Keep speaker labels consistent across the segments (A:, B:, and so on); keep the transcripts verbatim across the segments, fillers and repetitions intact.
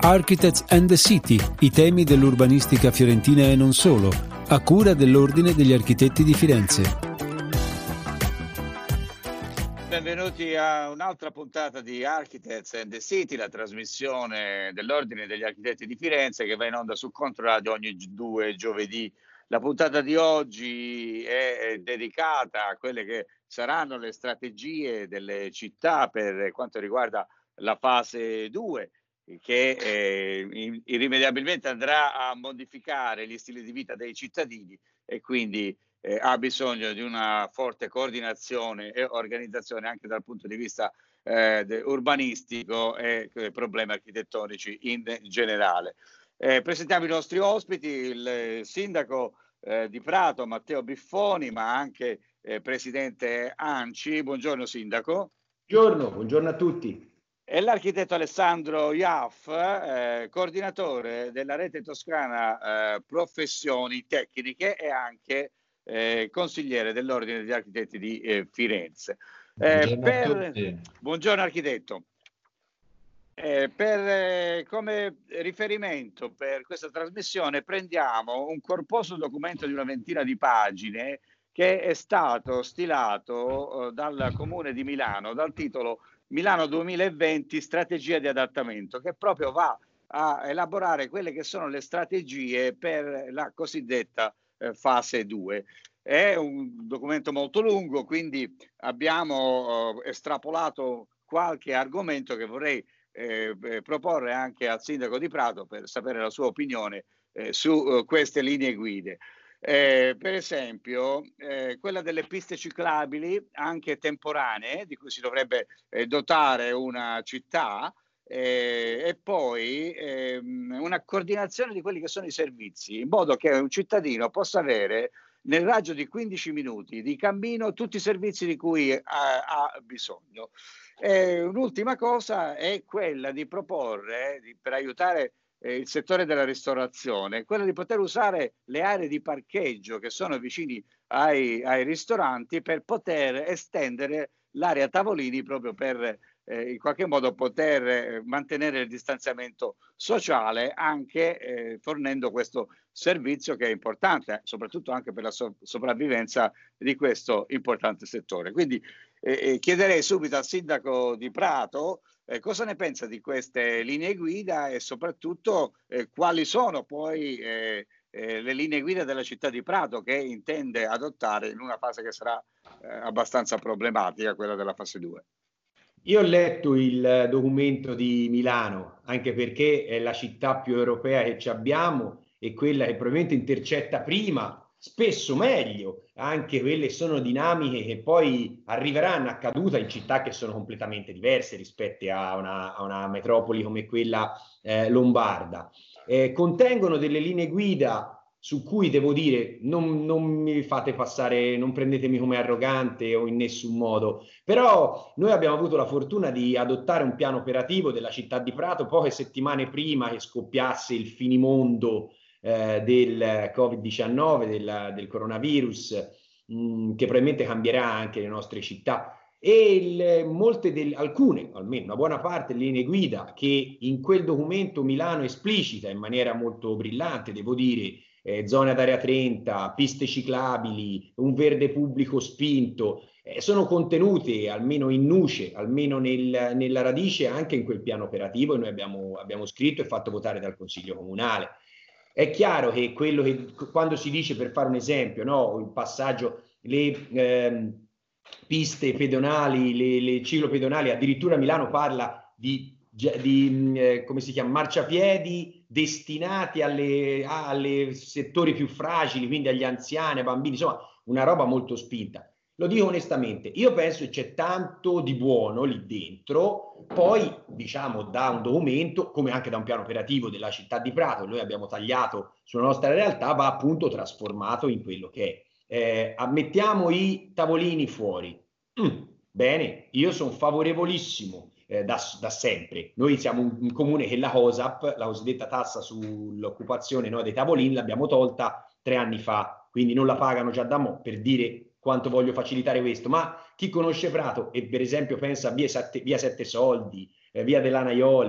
A: Architects and the City, i temi dell'urbanistica fiorentina e non solo, a cura dell'Ordine degli Architetti di Firenze.
B: Benvenuti a un'altra puntata di Architects and the City, la trasmissione dell'Ordine degli Architetti di Firenze che va in onda su Controradio ogni due giovedì. La puntata di oggi è dedicata a quelle che saranno le strategie delle città per quanto riguarda la fase due, che eh, irrimediabilmente andrà a modificare gli stili di vita dei cittadini e quindi eh, ha bisogno di una forte coordinazione e organizzazione anche dal punto di vista eh, de- urbanistico e eh, problemi architettonici in generale. Eh, presentiamo i nostri ospiti, il sindaco eh, di Prato, Matteo Biffoni, ma anche eh, presidente ANCI. Buongiorno sindaco.
C: Buongiorno, buongiorno a tutti.
B: E l'architetto Alessandro Iaff, eh, coordinatore della rete toscana eh, professioni tecniche e anche eh, consigliere dell'Ordine degli Architetti di eh, Firenze. Eh,
C: buongiorno
B: per...
C: a tutti.
B: Buongiorno architetto. Eh, per, eh, come riferimento per questa trasmissione prendiamo un corposo documento di una ventina di pagine che è stato stilato eh, dal Comune di Milano dal titolo Milano duemilaventi, strategia di adattamento, che proprio va a elaborare quelle che sono le strategie per la cosiddetta eh, fase due. È un documento molto lungo, quindi abbiamo eh, estrapolato qualche argomento che vorrei eh, proporre anche al sindaco di Prato per sapere la sua opinione eh, su eh, queste linee guide. Eh, per esempio eh, quella delle piste ciclabili anche temporanee di cui si dovrebbe eh, dotare una città eh, e poi ehm, una coordinazione di quelli che sono i servizi in modo che un cittadino possa avere nel raggio di quindici minuti di cammino tutti i servizi di cui ha, ha bisogno. Eh, un'ultima cosa è quella di proporre di, per aiutare Eh, il settore della ristorazione, quello di poter usare le aree di parcheggio che sono vicini ai, ai ristoranti per poter estendere l'area tavolini proprio per eh, in qualche modo poter eh, mantenere il distanziamento sociale anche eh, fornendo questo servizio che è importante, eh, soprattutto anche per la so- sopravvivenza di questo importante settore. Quindi eh, chiederei subito al sindaco di Prato Eh, cosa ne pensa di queste linee guida e soprattutto eh, quali sono poi eh, eh, le linee guida della città di Prato che intende adottare in una fase che sarà eh, abbastanza problematica, quella della fase due?
C: Io ho letto il documento di Milano, anche perché è la città più europea che ci abbiamo e quella che probabilmente intercetta prima, spesso meglio, anche quelle sono dinamiche che poi arriveranno a caduta in città che sono completamente diverse rispetto a una, a una metropoli come quella eh, lombarda. Eh, contengono delle linee guida su cui devo dire non, non mi fate passare, non prendetemi come arrogante o in nessun modo, però noi abbiamo avuto la fortuna di adottare un piano operativo della città di Prato poche settimane prima che scoppiasse il finimondo eh, del covid diciannove, del, del coronavirus, mh, che probabilmente cambierà anche le nostre città. E il, molte del, alcune, almeno una buona parte delle linee guida che in quel documento Milano esplicita in maniera molto brillante, devo dire, eh, zone ad area trenta, piste ciclabili, un verde pubblico spinto, eh, sono contenute almeno in nuce, almeno nel, nella radice anche in quel piano operativo e noi abbiamo, abbiamo scritto e fatto votare dal Consiglio Comunale. È chiaro che quello che quando si dice, per fare un esempio, no, il passaggio, le ehm, piste pedonali, le, le ciclopedonali, addirittura Milano parla di, di eh, come si chiama, marciapiedi destinati alle, alle settori più fragili, quindi agli anziani, ai bambini, insomma una roba molto spinta. Lo dico onestamente, io penso che c'è tanto di buono lì dentro, poi diciamo da un documento, come anche da un piano operativo della città di Prato, noi abbiamo tagliato sulla nostra realtà, va appunto trasformato in quello che è. Eh, ammettiamo i tavolini fuori. Mm, bene, io sono favorevolissimo eh, da, da sempre. Noi siamo un, un comune che la COSAP, la cosiddetta tassa sull'occupazione, no, dei tavolini, l'abbiamo tolta tre anni fa, quindi non la pagano già da mo', per dire quanto voglio facilitare questo. Ma chi conosce Prato e per esempio pensa a via Sette, via Sette Soldi, eh, via Delanaioli,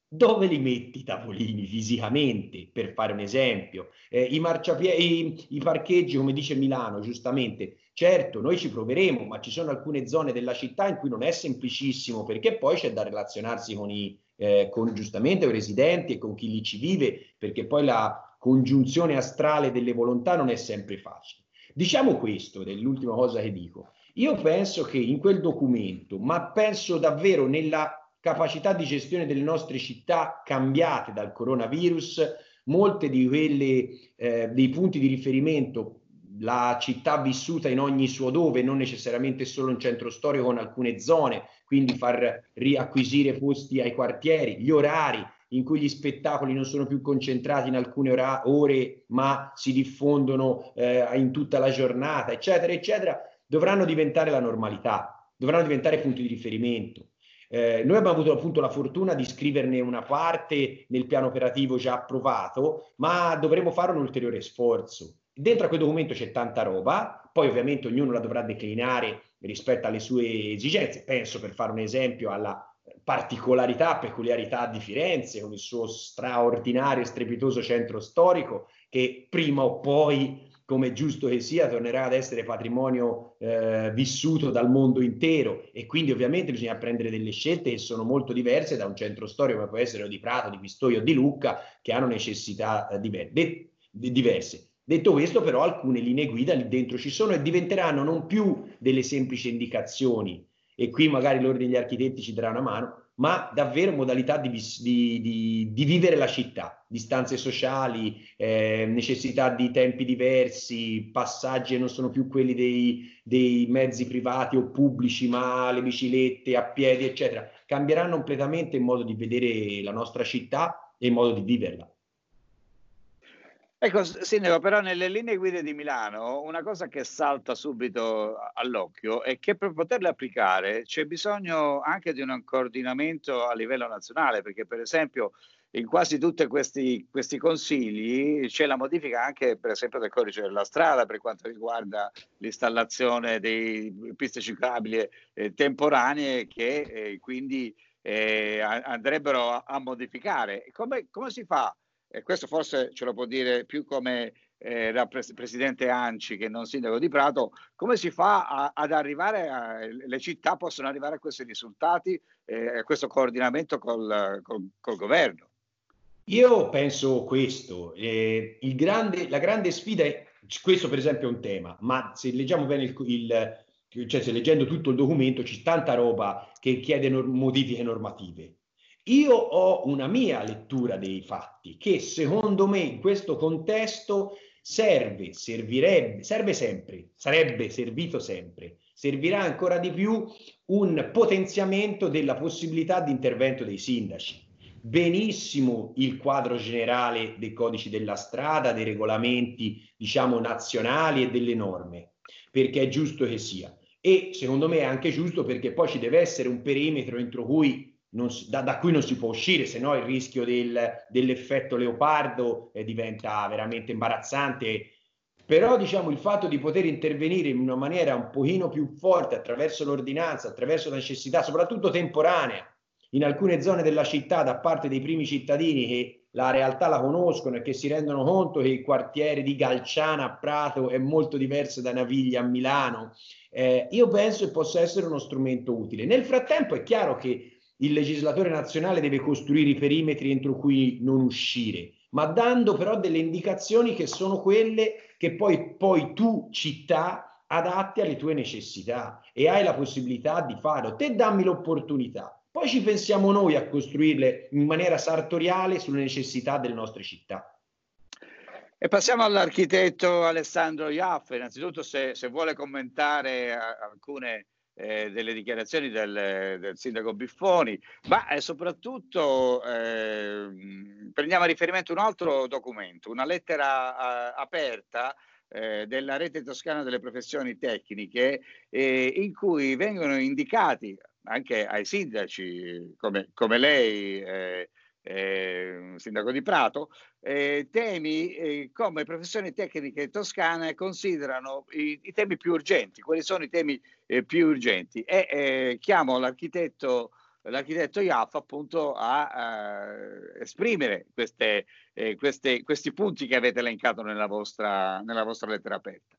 C: dove li metti i tavolini fisicamente, per fare un esempio? Eh, i, marciapie- i, i parcheggi, come dice Milano, giustamente, certo, noi ci proveremo, ma ci sono alcune zone della città in cui non è semplicissimo, perché poi c'è da relazionarsi con i, eh, con giustamente i residenti e con chi lì ci vive, perché poi la congiunzione astrale delle volontà non è sempre facile. Diciamo questo, ed è l'ultima cosa che dico. Io penso che in quel documento, ma penso davvero nella capacità di gestione delle nostre città cambiate dal coronavirus, molte di quelle eh, dei punti di riferimento, la città vissuta in ogni suo dove, non necessariamente solo un centro storico con alcune zone, quindi far riacquisire posti ai quartieri, gli orari in cui gli spettacoli non sono più concentrati in alcune ora, ore, ma si diffondono eh, in tutta la giornata, eccetera, eccetera, dovranno diventare la normalità, dovranno diventare punti di riferimento. Eh, noi abbiamo avuto appunto la fortuna di scriverne una parte nel piano operativo già approvato, ma dovremo fare un ulteriore sforzo. Dentro a quel documento c'è tanta roba, poi ovviamente ognuno la dovrà declinare rispetto alle sue esigenze. Penso, per fare un esempio, alla particolarità, peculiarità di Firenze, con il suo straordinario e strepitoso centro storico, che prima o poi, come giusto che sia, tornerà ad essere patrimonio eh, vissuto dal mondo intero, e quindi ovviamente bisogna prendere delle scelte che sono molto diverse da un centro storico come può essere di Prato, di Pistoia o di Lucca, che hanno necessità eh, diver- de- de- diverse. Detto questo, però, alcune linee guida lì dentro ci sono e diventeranno non più delle semplici indicazioni, e qui magari l'ordine degli architetti ci darà una mano, ma davvero modalità di, di, di, di vivere la città, distanze sociali, eh, necessità di tempi diversi, passaggi che non sono più quelli dei, dei mezzi privati o pubblici, ma le biciclette, a piedi, eccetera. Cambieranno completamente il modo di vedere la nostra città e il modo di viverla.
B: Ecco, Sindaco, però nelle linee guida di Milano una cosa che salta subito all'occhio è che per poterle applicare c'è bisogno anche di un coordinamento a livello nazionale, perché per esempio in quasi tutti questi, questi consigli c'è la modifica anche per esempio del codice della strada per quanto riguarda l'installazione di piste ciclabili eh, temporanee che eh, quindi eh, andrebbero a, a modificare. Come, come si fa? E questo forse ce lo può dire più come eh, pres- presidente Anci che non sindaco di Prato, come si fa a, ad arrivare, a, le città possono arrivare a questi risultati, eh, a questo coordinamento col, col, col governo?
C: Io penso questo, eh, il grande, la grande sfida è, questo per esempio è un tema, ma se leggiamo bene il, il cioè se leggendo tutto il documento c'è tanta roba che chiede nor- modifiche normative. Io ho una mia lettura dei fatti che secondo me in questo contesto serve, servirebbe, serve sempre, sarebbe servito sempre, servirà ancora di più un potenziamento della possibilità di intervento dei sindaci. Benissimo il quadro generale dei codici della strada, dei regolamenti, diciamo, nazionali e delle norme, perché è giusto che sia. E secondo me è anche giusto perché poi ci deve essere un perimetro entro cui non si, da, da cui non si può uscire, se no il rischio del, dell'effetto leopardo eh, diventa veramente imbarazzante. Però diciamo il fatto di poter intervenire in una maniera un pochino più forte attraverso l'ordinanza, attraverso la necessità, soprattutto temporanea, in alcune zone della città da parte dei primi cittadini che la realtà la conoscono e che si rendono conto che il quartiere di Galciana a Prato è molto diverso da Naviglia a Milano, eh, io penso che possa essere uno strumento utile. Nel frattempo è chiaro che il legislatore nazionale deve costruire i perimetri entro cui non uscire, ma dando però delle indicazioni che sono quelle che poi, poi tu, città, adatti alle tue necessità e hai la possibilità di farlo. Te dammi l'opportunità. Poi ci pensiamo noi a costruirle in maniera sartoriale sulle necessità delle nostre città.
B: E passiamo all'architetto Alessandro Iaffe. Innanzitutto se, se vuole commentare alcune eh, delle dichiarazioni del, del sindaco Biffoni, ma eh, soprattutto eh, prendiamo a riferimento un altro documento, una lettera eh, aperta eh, della rete toscana delle professioni tecniche eh, in cui vengono indicati anche ai sindaci come, come lei, eh, eh, sindaco di Prato, eh, temi eh, come professioni tecniche toscane considerano i, i temi più urgenti. Quali sono i temi eh, più urgenti? E eh, chiamo l'architetto l'architetto Jaffa appunto a uh, esprimere queste, eh, queste, questi punti che avete elencato nella vostra, nella vostra lettera aperta.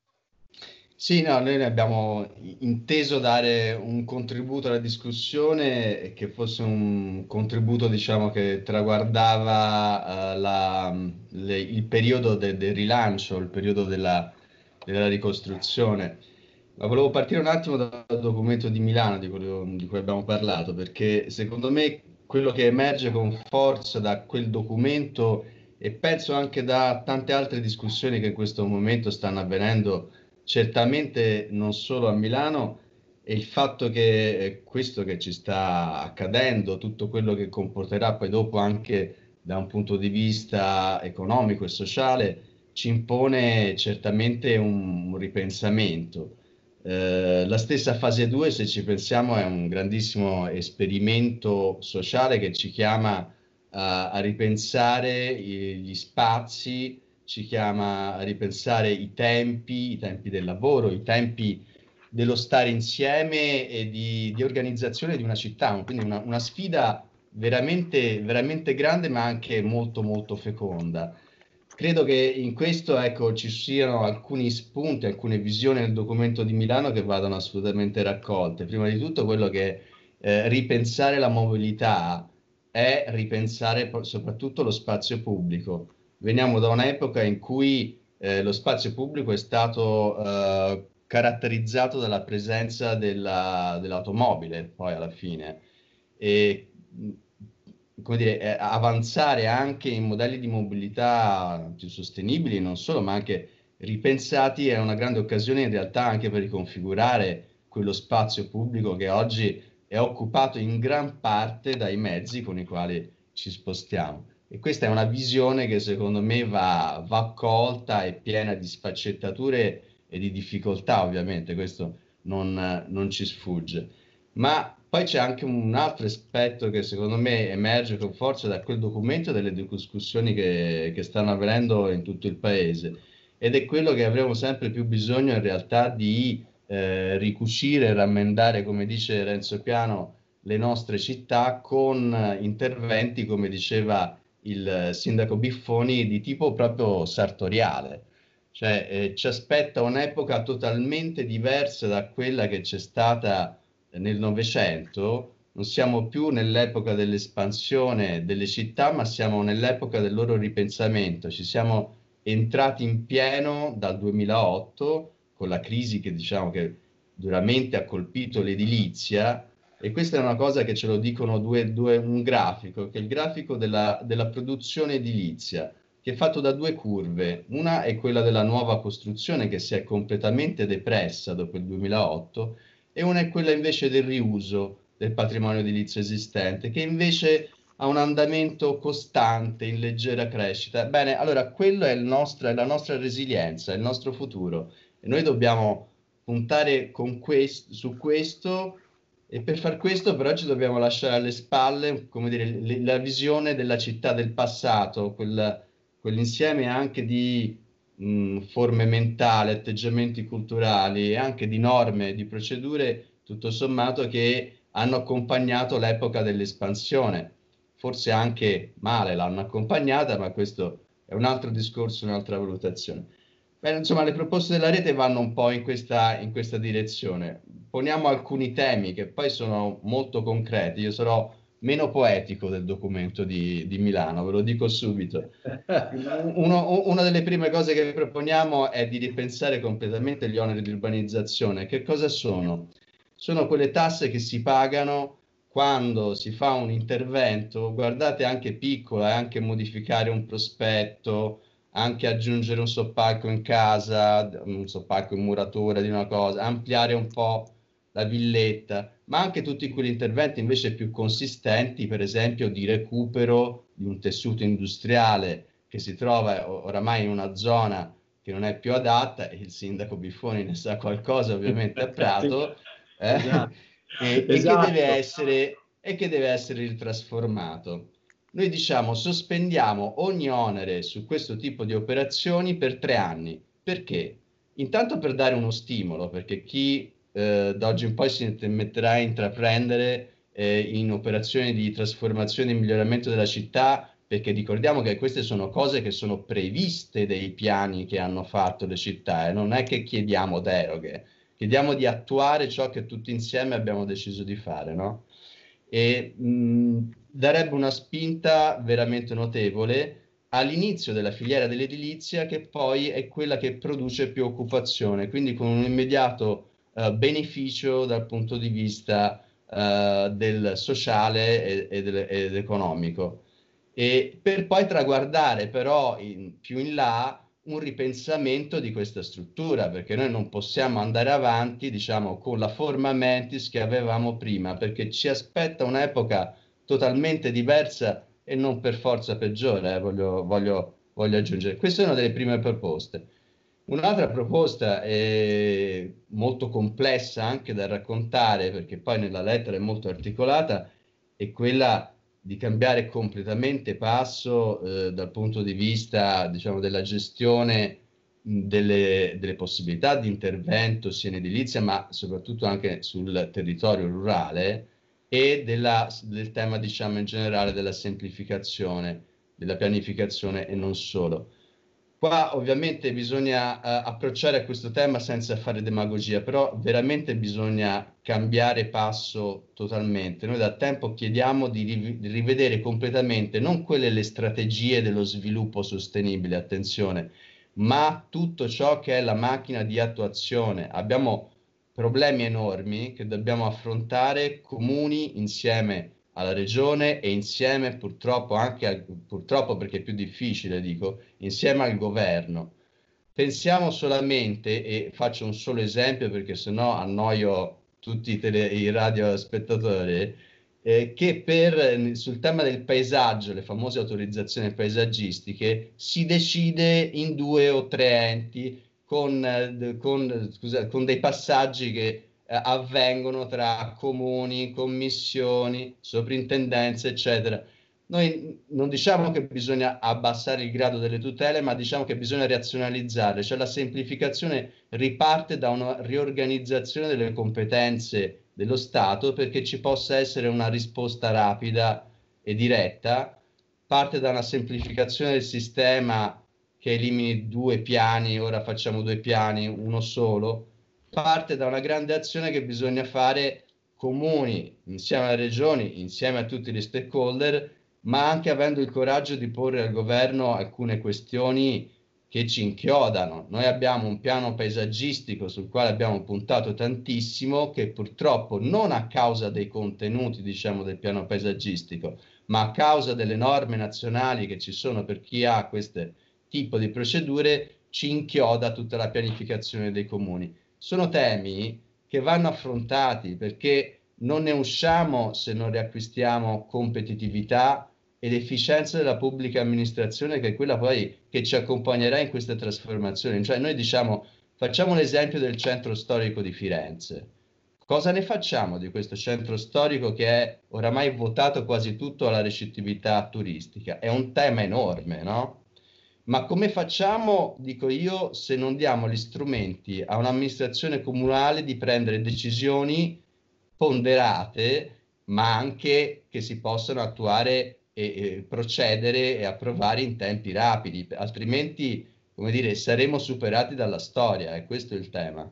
D: Sì, no, noi ne abbiamo inteso dare un contributo alla discussione e che fosse un contributo, diciamo, che traguardava uh, la, le, il periodo de, del rilancio, il periodo della, della ricostruzione. Ma volevo partire un attimo dal documento di Milano di, quello, di cui abbiamo parlato, perché secondo me quello che emerge con forza da quel documento, e penso anche da tante altre discussioni che in questo momento stanno avvenendo, certamente non solo a Milano, è il fatto che questo che ci sta accadendo, tutto quello che comporterà poi dopo anche da un punto di vista economico e sociale, ci impone certamente un, un ripensamento. Eh, la stessa fase due, se ci pensiamo, è un grandissimo esperimento sociale che ci chiama uh, a ripensare gli spazi, ci chiama a ripensare i tempi, i tempi del lavoro, i tempi dello stare insieme e di, di organizzazione di una città, quindi una, una sfida veramente, veramente grande, ma anche molto, molto feconda. Credo che in questo, ecco, ci siano alcuni spunti, alcune visioni nel documento di Milano che vadano assolutamente raccolte. Prima di tutto quello che eh, ripensare la mobilità è ripensare soprattutto lo spazio pubblico. Veniamo da un'epoca in cui eh, lo spazio pubblico è stato eh, caratterizzato dalla presenza della, dell'automobile, poi alla fine. E, come dire, avanzare anche in modelli di mobilità più sostenibili, non solo, ma anche ripensati, è una grande occasione in realtà anche per riconfigurare quello spazio pubblico che oggi è occupato in gran parte dai mezzi con i quali ci spostiamo. E questa è una visione che secondo me va, va colta e piena di sfaccettature e di difficoltà, ovviamente, questo non, non ci sfugge. Ma poi c'è anche un altro aspetto che secondo me emerge con forza da quel documento e delle discussioni che, che stanno avvenendo in tutto il paese, ed è quello che avremo sempre più bisogno in realtà di eh, ricucire e rammendare, come dice Renzo Piano, le nostre città con interventi, come diceva il sindaco Biffoni, di tipo proprio sartoriale. Cioè eh, ci aspetta un'epoca totalmente diversa da quella che c'è stata nel Novecento. Non siamo più nell'epoca dell'espansione delle città, ma siamo nell'epoca del loro ripensamento. Ci siamo entrati in pieno dal duemilaotto, con la crisi che diciamo che duramente ha colpito l'edilizia, e questa è una cosa che ce lo dicono due, due, un grafico, che è il grafico della, della produzione edilizia, che è fatto da due curve. Una è quella della nuova costruzione, che si è completamente depressa dopo il duemilaotto, e una è quella invece del riuso del patrimonio edilizio esistente, che invece ha un andamento costante, in leggera crescita. Bene, allora quello è, il nostro, è la nostra resilienza, è il nostro futuro, e noi dobbiamo puntare con quest- su questo, e per far questo però ci dobbiamo lasciare alle spalle, come dire, le, la visione della città del passato, quel, quell'insieme anche di mh, forme mentali, atteggiamenti culturali e anche di norme, di procedure, tutto sommato, che hanno accompagnato l'epoca dell'espansione. Forse anche male l'hanno accompagnata, ma questo è un altro discorso, un'altra valutazione. Beh, insomma, le proposte della rete vanno un po' in questa, in questa direzione. Poniamo alcuni temi che poi sono molto concreti. Io sarò meno poetico del documento di, di Milano, ve lo dico subito. Uno, una delle prime cose che proponiamo è di ripensare completamente gli oneri di urbanizzazione. Che cosa sono? Sono quelle tasse che si pagano quando si fa un intervento, guardate, anche piccolo, anche modificare un prospetto, anche aggiungere un soppalco in casa, un soppalco in muratura di una cosa, ampliare un po' la villetta, ma anche tutti quegli interventi invece più consistenti, per esempio di recupero di un tessuto industriale che si trova oramai in una zona che non è più adatta, e il sindaco Biffoni ne sa qualcosa ovviamente a Prato, eh? Esatto. e, esatto. e, che deve essere, e che deve essere ritrasformato. Noi diciamo sospendiamo ogni onere su questo tipo di operazioni per tre anni. Perché? Intanto per dare uno stimolo, perché chi eh, da oggi in poi si metterà a intraprendere eh, in operazioni di trasformazione e miglioramento della città, perché ricordiamo che queste sono cose che sono previste dai piani che hanno fatto le città, e eh? non è che chiediamo deroghe, chiediamo di attuare ciò che tutti insieme abbiamo deciso di fare, no? E mh, darebbe una spinta veramente notevole all'inizio della filiera dell'edilizia, che poi è quella che produce più occupazione, quindi con un immediato uh, beneficio dal punto di vista uh, del sociale e, e del, ed economico. E per poi traguardare però in, più in là un ripensamento di questa struttura, perché noi non possiamo andare avanti, diciamo, con la forma mentis che avevamo prima, perché ci aspetta un'epoca totalmente diversa e non per forza peggiore, eh, voglio, voglio, voglio aggiungere. Questa è una delle prime proposte. Un'altra proposta è molto complessa anche da raccontare, perché poi nella lettera è molto articolata, è quella di cambiare completamente passo eh, dal punto di vista, diciamo, della gestione delle, delle possibilità di intervento sia in edilizia, ma soprattutto anche sul territorio rurale, e della, del tema, diciamo, in generale della semplificazione, della pianificazione e non solo. Qua ovviamente bisogna uh, approcciare a questo tema senza fare demagogia, però veramente bisogna cambiare passo totalmente. Noi da tempo chiediamo di, riv- di rivedere completamente non quelle le strategie dello sviluppo sostenibile, attenzione, ma tutto ciò che è la macchina di attuazione. Abbiamo problemi enormi che dobbiamo affrontare comuni insieme alla regione e insieme purtroppo anche al, purtroppo perché è più difficile, dico, insieme al governo. Pensiamo solamente, e faccio un solo esempio perché sennò annoio tutti i, tele, i radiospettatori, eh, che per, sul tema del paesaggio, le famose autorizzazioni paesaggistiche, si decide in due o tre enti con, con, scusa, con dei passaggi che avvengono tra comuni, commissioni, soprintendenze, eccetera. Noi non diciamo che bisogna abbassare il grado delle tutele, ma diciamo che bisogna razionalizzare, cioè la semplificazione riparte da una riorganizzazione delle competenze dello Stato perché ci possa essere una risposta rapida e diretta, parte da una semplificazione del sistema che elimini due piani, ora facciamo due piani, uno solo, parte da una grande azione che bisogna fare comuni, insieme alle regioni, insieme a tutti gli stakeholder, ma anche avendo il coraggio di porre al governo alcune questioni che ci inchiodano. Noi abbiamo un piano paesaggistico sul quale abbiamo puntato tantissimo, che purtroppo non a causa dei contenuti, diciamo, del piano paesaggistico, ma a causa delle norme nazionali che ci sono per chi ha questo tipo di procedure, ci inchioda tutta la pianificazione dei comuni. Sono temi che vanno affrontati perché non ne usciamo se non riacquistiamo competitività ed efficienza della pubblica amministrazione, che è quella poi che ci accompagnerà in queste trasformazioni. Cioè noi diciamo, facciamo l'esempio del centro storico di Firenze. Cosa ne facciamo di questo centro storico che è oramai votato quasi tutto alla ricettività turistica? È un tema enorme, no? Ma come facciamo, dico io, se non diamo gli strumenti a un'amministrazione comunale di prendere decisioni ponderate, ma anche che si possano attuare e, e procedere e approvare in tempi rapidi, altrimenti, come dire, saremo superati dalla storia, e questo è il tema.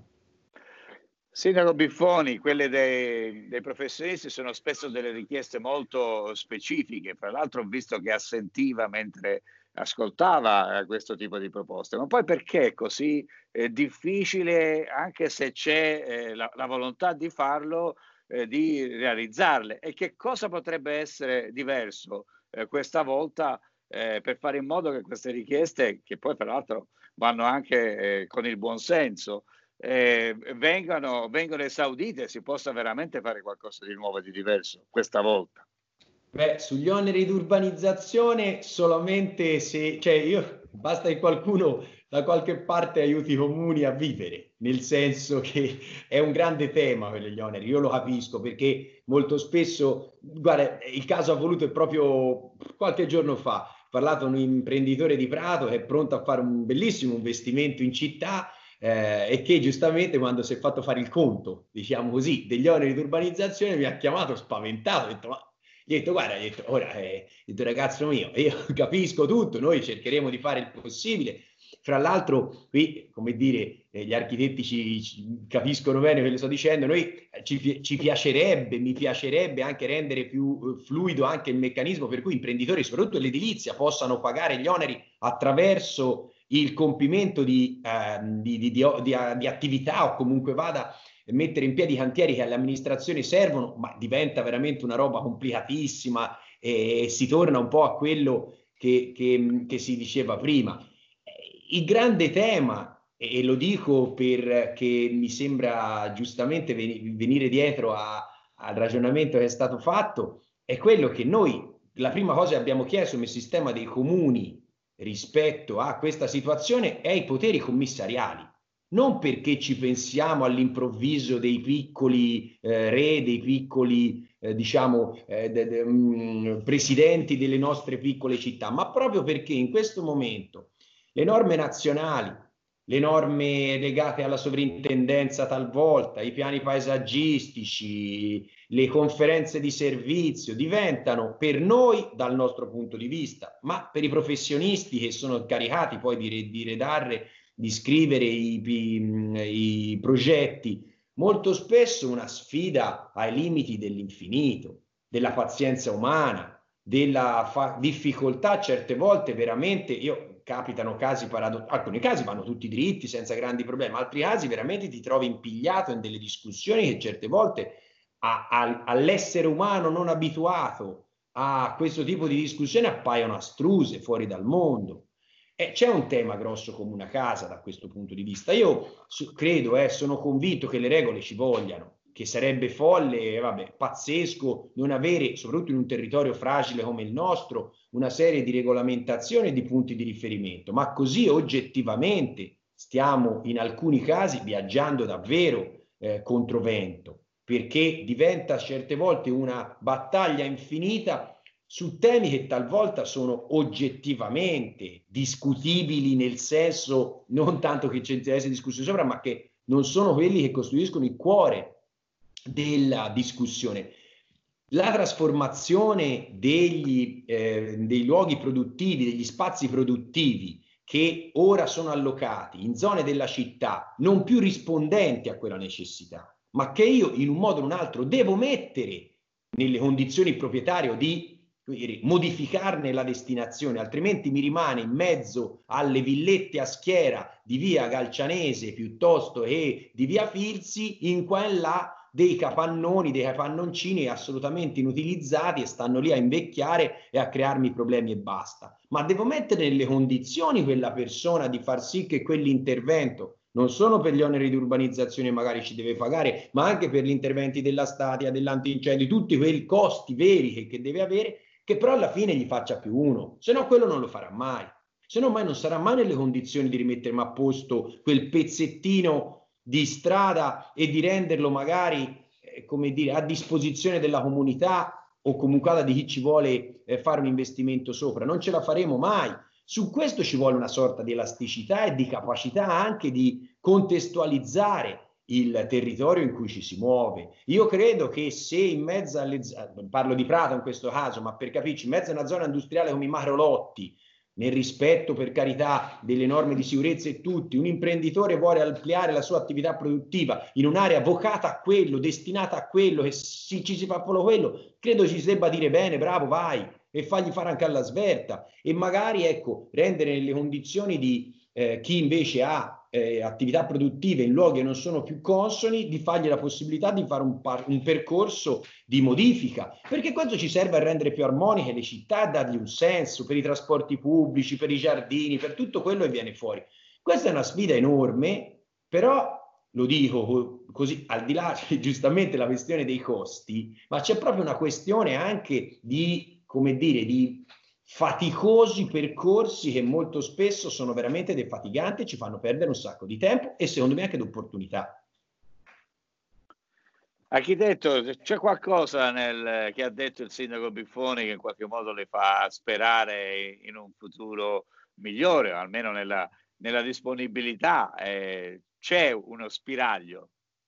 B: Sindaco Biffoni, quelle dei, dei professionisti sono spesso delle richieste molto specifiche, fra l'altro ho visto che assentiva mentre ascoltava questo tipo di proposte, ma poi perché è così eh, difficile, anche se c'è eh, la, la volontà di farlo, eh, di realizzarle? E che cosa potrebbe essere diverso eh, questa volta eh, per fare in modo che queste richieste, che poi tra l'altro vanno anche eh, con il buon senso, eh, vengano, vengano esaudite e si possa veramente fare qualcosa di nuovo e di diverso questa volta?
C: Beh, sugli oneri di urbanizzazione solamente se, cioè io, basta che qualcuno da qualche parte aiuti i comuni a vivere, nel senso che è un grande tema per gli oneri, io lo capisco perché molto spesso, guarda, il caso ha voluto è proprio qualche giorno fa, ho parlato con un imprenditore di Prato che è pronto a fare un bellissimo investimento in città, eh, e che giustamente quando si è fatto fare il conto, diciamo così, degli oneri di urbanizzazione mi ha chiamato spaventato, ho detto ma... Gli ho detto, guarda, gli ho detto, ora, eh, ho detto, ragazzo mio, io capisco tutto, noi cercheremo di fare il possibile. Fra l'altro, qui, come dire, eh, gli architetti ci, ci capiscono bene quello che sto dicendo, noi eh, ci, ci piacerebbe, mi piacerebbe anche rendere più eh, fluido anche il meccanismo per cui imprenditori, soprattutto l'edilizia, possano pagare gli oneri attraverso il compimento di, eh, di, di, di, di, di attività o comunque vada mettere in piedi cantieri che alle amministrazioni servono, ma diventa veramente una roba complicatissima e, e si torna un po' a quello che, che, che si diceva prima. Il grande tema, e lo dico perché mi sembra giustamente venire dietro a, al ragionamento che è stato fatto, è quello che noi, la prima cosa che abbiamo chiesto nel sistema dei comuni rispetto a questa situazione è i poteri commissariali. Non perché ci pensiamo all'improvviso dei piccoli eh, re, dei piccoli eh, diciamo eh, de, de, mh, presidenti delle nostre piccole città, ma proprio perché in questo momento le norme nazionali, le norme legate alla sovrintendenza talvolta, i piani paesaggistici, le conferenze di servizio diventano per noi, dal nostro punto di vista, ma per i professionisti che sono incaricati poi di, di redarre, di scrivere i, i, i progetti, molto spesso una sfida ai limiti dell'infinito, della pazienza umana, della difficoltà certe volte veramente, io capitano casi paradossali, alcuni casi vanno tutti dritti senza grandi problemi, altri casi veramente ti trovi impigliato in delle discussioni che certe volte a, a, all'essere umano non abituato a questo tipo di discussioni appaiono astruse, fuori dal mondo. E c'è un tema grosso come una casa da questo punto di vista. Io credo, eh, sono convinto che le regole ci vogliano, che sarebbe folle, vabbè, pazzesco non avere, soprattutto in un territorio fragile come il nostro, una serie di regolamentazioni e di punti di riferimento, ma così oggettivamente stiamo in alcuni casi viaggiando davvero eh, controvento, perché diventa certe volte una battaglia infinita su temi che talvolta sono oggettivamente discutibili, nel senso non tanto che ci deve essere discussione sopra, ma che non sono quelli che costituiscono il cuore della discussione. La trasformazione degli, eh, dei luoghi produttivi, degli spazi produttivi che ora sono allocati in zone della città non più rispondenti a quella necessità, ma che io in un modo o in un altro devo mettere nelle condizioni proprietario di modificarne la destinazione, altrimenti mi rimane in mezzo alle villette a schiera di via Galcianese piuttosto che di via Filzi, in qua e là dei capannoni, dei capannoncini assolutamente inutilizzati e stanno lì a invecchiare e a crearmi problemi e basta. Ma devo mettere nelle condizioni quella persona di far sì che quell'intervento, non solo per gli oneri di urbanizzazione magari ci deve pagare, ma anche per gli interventi della statia, dell'antincendio, tutti quei costi veri che, che deve avere, che però alla fine gli faccia più uno, se no quello non lo farà mai, se no mai non sarà mai nelle condizioni di rimettermi a posto quel pezzettino di strada e di renderlo magari eh, come dire, a disposizione della comunità o comunque di chi ci vuole eh, fare un investimento sopra. Non ce la faremo mai. Su questo ci vuole una sorta di elasticità e di capacità anche di contestualizzare il territorio in cui ci si muove. Io credo che se in mezzo alle, parlo di Prato in questo caso, ma per capirci, in mezzo a una zona industriale come i Marolotti, nel rispetto per carità delle norme di sicurezza e tutti, un imprenditore vuole ampliare la sua attività produttiva in un'area vocata a quello, destinata a quello, che si, ci si fa solo quello, credo ci si debba dire bene, bravo, vai, e fargli fare anche alla svelta, e magari ecco, rendere nelle condizioni di eh, chi invece ha eh, attività produttive in luoghi che non sono più consoni, di fargli la possibilità di fare un, par- un percorso di modifica, perché questo ci serve a rendere più armoniche le città, a dargli un senso per i trasporti pubblici, per i giardini, per tutto quello che viene fuori. Questa è una sfida enorme, però lo dico così, al di là giustamente la questione dei costi, ma c'è proprio una questione anche di, come dire, di faticosi percorsi che molto spesso sono veramente defatiganti e ci fanno perdere un sacco di tempo e secondo me anche di opportunità.
B: Architetto, c'è qualcosa nel, che ha detto il sindaco Biffoni che in qualche modo le fa sperare in un futuro migliore, o almeno nella, nella disponibilità? Eh, c'è uno spiraglio.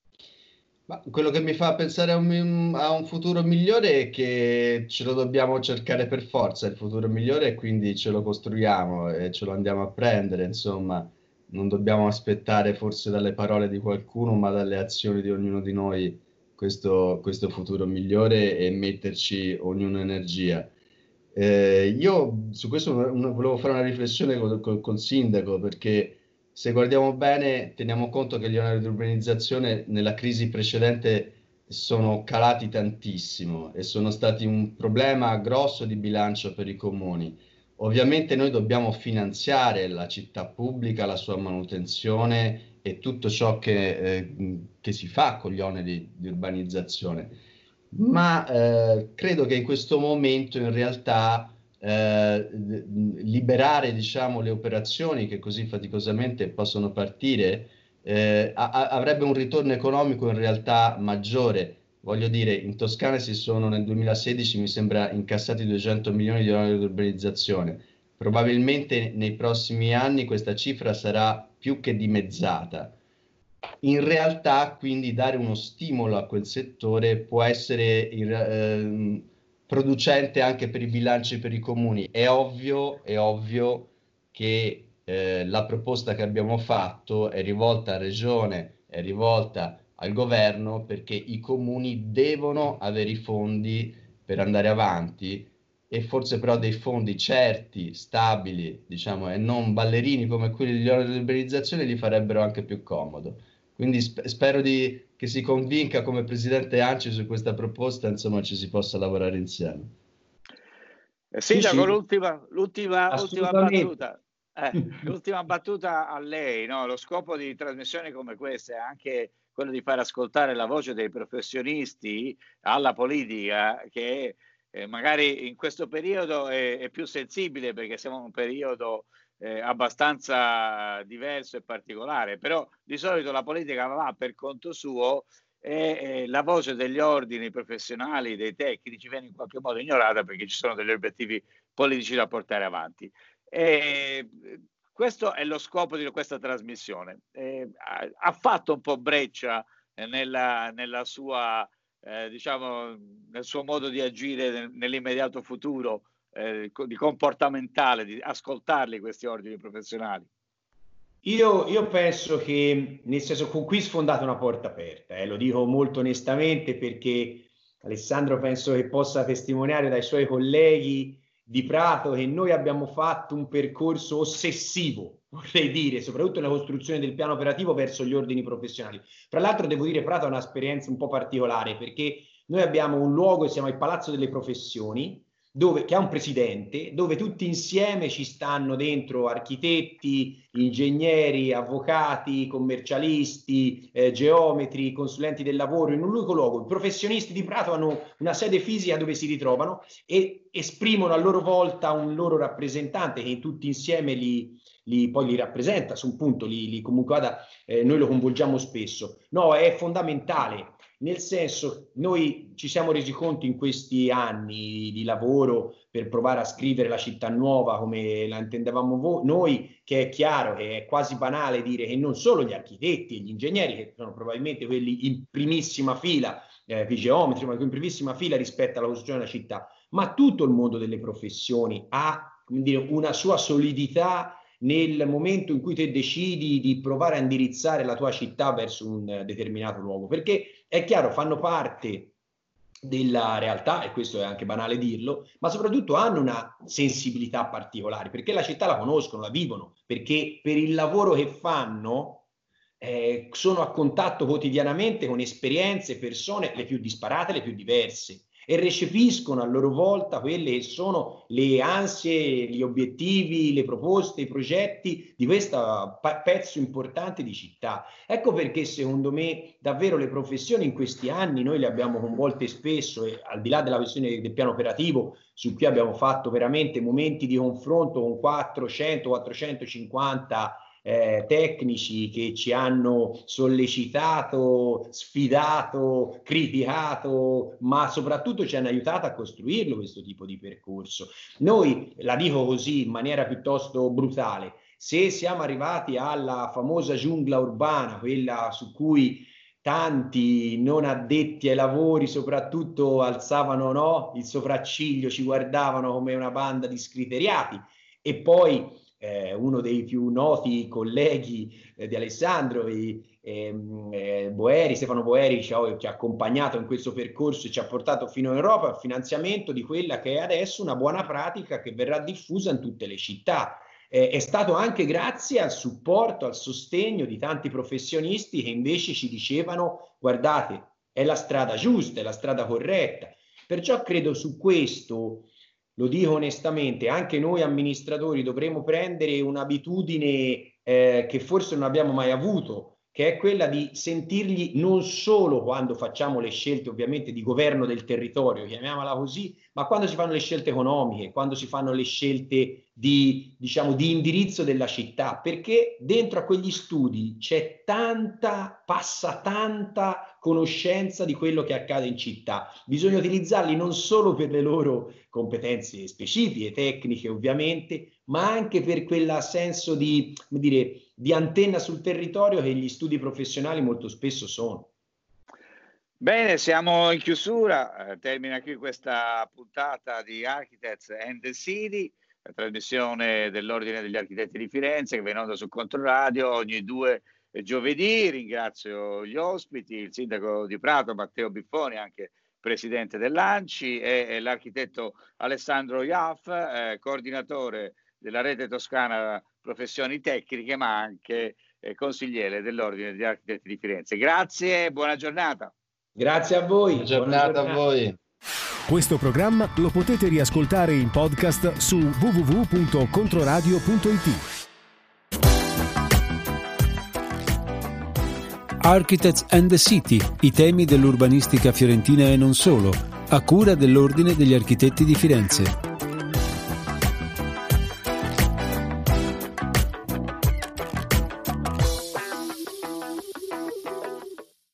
D: Ma quello che mi fa pensare a un, a un futuro migliore è che ce lo dobbiamo cercare per forza, il futuro migliore, e quindi ce lo costruiamo e ce lo andiamo a prendere, insomma, non dobbiamo aspettare forse dalle parole di qualcuno, ma dalle azioni di ognuno di noi questo, questo futuro migliore e metterci ognuno energia. Eh, io su questo una, volevo fare una riflessione col, col, col sindaco, perché se guardiamo bene, teniamo conto che gli oneri di urbanizzazione nella crisi precedente sono calati tantissimo e sono stati un problema grosso di bilancio per i comuni. Ovviamente noi dobbiamo finanziare la città pubblica, la sua manutenzione e tutto ciò che, eh, che si fa con gli oneri di urbanizzazione. Ma eh, credo che in questo momento in realtà Eh, liberare, diciamo, le operazioni che così faticosamente possono partire eh, a, a, avrebbe un ritorno economico in realtà maggiore. Voglio dire, in Toscana si sono nel duemilasedici, mi sembra, incassati duecento milioni di euro di urbanizzazione. Probabilmente nei prossimi anni questa cifra sarà più che dimezzata. In realtà, quindi, dare uno stimolo a quel settore può essere il, eh, producente anche per i bilanci per i comuni. È ovvio, è ovvio che eh, la proposta che abbiamo fatto è rivolta alla regione, è rivolta al governo, perché i comuni devono avere i fondi per andare avanti, e forse però dei fondi certi, stabili, diciamo, e non ballerini come quelli degli oneri di urbanizzazione, gli farebbero anche più comodo. Quindi sp- spero di, che si convinca come presidente ANCI su questa proposta, insomma, ci si possa lavorare insieme.
B: Eh, Sindaco, sì, sì. l'ultima, l'ultima, l'ultima battuta. Eh, l'ultima battuta a lei, no? Lo scopo di trasmissioni come queste è anche quello di far ascoltare la voce dei professionisti alla politica, che eh, magari in questo periodo è, è più sensibile, perché siamo in un periodo Eh, abbastanza diverso e particolare, però di solito la politica va per conto suo e eh, la voce degli ordini professionali, dei tecnici, viene in qualche modo ignorata perché ci sono degli obiettivi politici da portare avanti. E questo è lo scopo di questa trasmissione. Eh, ha, ha fatto un po' breccia eh, nella, nella sua, eh, diciamo, nel suo modo di agire nel, nell'immediato futuro, Eh, di comportamentale, di ascoltarli questi ordini professionali?
C: Io, io penso che, nel senso, con qui sfondate una porta aperta, eh, lo dico molto onestamente, perché Alessandro penso che possa testimoniare dai suoi colleghi di Prato che noi abbiamo fatto un percorso ossessivo, vorrei dire, soprattutto nella costruzione del piano operativo verso gli ordini professionali. Tra l'altro devo dire, Prato ha un'esperienza un po' particolare, perché noi abbiamo un luogo, siamo il Palazzo delle Professioni, dove, che ha un presidente, dove tutti insieme ci stanno dentro architetti, ingegneri, avvocati, commercialisti, eh, geometri, consulenti del lavoro, in un unico luogo. I professionisti di Prato hanno una sede fisica dove si ritrovano e esprimono a loro volta un loro rappresentante che tutti insieme li, li, poi li rappresenta, su un punto li, li comunque vada, eh, noi lo coinvolgiamo spesso. No, è fondamentale. Nel senso, noi ci siamo resi conto in questi anni di lavoro per provare a scrivere la città nuova come la intendevamo vo- noi, che è chiaro che è quasi banale dire che non solo gli architetti e gli ingegneri, che sono probabilmente quelli in primissima fila, eh, i geometri, ma in primissima fila rispetto alla costruzione della città, ma tutto il mondo delle professioni ha, come dire, una sua solidità nel momento in cui te decidi di provare a indirizzare la tua città verso un determinato luogo, perché è chiaro, fanno parte della realtà, e questo è anche banale dirlo, ma soprattutto hanno una sensibilità particolare, perché la città la conoscono, la vivono, perché per il lavoro che fanno eh, sono a contatto quotidianamente con esperienze, persone le più disparate, le più diverse, e recepiscono a loro volta quelle che sono le ansie, gli obiettivi, le proposte, i progetti di questo pezzo importante di città. Ecco perché secondo me davvero le professioni in questi anni noi le abbiamo coinvolte spesso, e al di là della questione del piano operativo, su cui abbiamo fatto veramente momenti di confronto con quattrocento quattrocentocinquanta Eh, tecnici che ci hanno sollecitato, sfidato, criticato, ma soprattutto ci hanno aiutato a costruirlo questo tipo di percorso. Noi, la dico così in maniera piuttosto brutale, se siamo arrivati alla famosa giungla urbana, quella su cui tanti non addetti ai lavori soprattutto alzavano no, il sopracciglio, ci guardavano come una banda di scriteriati, e poi eh, uno dei più noti colleghi eh, di Alessandro, eh, eh, Boeri, Stefano Boeri, ci ha, ci ha accompagnato in questo percorso e ci ha portato fino in Europa al finanziamento di quella che è adesso una buona pratica che verrà diffusa in tutte le città. Eh, è stato anche grazie al supporto, al sostegno di tanti professionisti che invece ci dicevano: guardate, è la strada giusta, è la strada corretta. Perciò credo su questo, lo dico onestamente, anche noi amministratori dovremo prendere un'abitudine eh, che forse non abbiamo mai avuto, che è quella di sentirgli non solo quando facciamo le scelte ovviamente di governo del territorio, chiamiamola così, ma quando si fanno le scelte economiche, quando si fanno le scelte di, diciamo, di indirizzo della città, perché dentro a quegli studi c'è tanta, passa tanta conoscenza di quello che accade in città. Bisogna utilizzarli non solo per le loro competenze specifiche, tecniche ovviamente, ma anche per quel senso di, come dire, di antenna sul territorio che gli studi professionali molto spesso sono.
B: Bene, siamo in chiusura, eh, termina qui questa puntata di Architects and the City, la trasmissione dell'Ordine degli Architetti di Firenze che viene in onda su Controradio ogni due giovedì. Ringrazio gli ospiti, il sindaco di Prato Matteo Biffoni, anche presidente dell'ANCI, e, e l'architetto Alessandro Iaff, eh, coordinatore della rete toscana professioni tecniche, ma anche eh, consigliere dell'Ordine degli Architetti di Firenze. Grazie e buona giornata.
C: Grazie a voi.
D: Buona giornata, buona giornata a voi.
E: Questo programma lo potete riascoltare in podcast su w w w punto controradio punto i t.
A: Architects and the City, i temi dell'urbanistica fiorentina e non solo, a cura dell'Ordine degli Architetti di Firenze.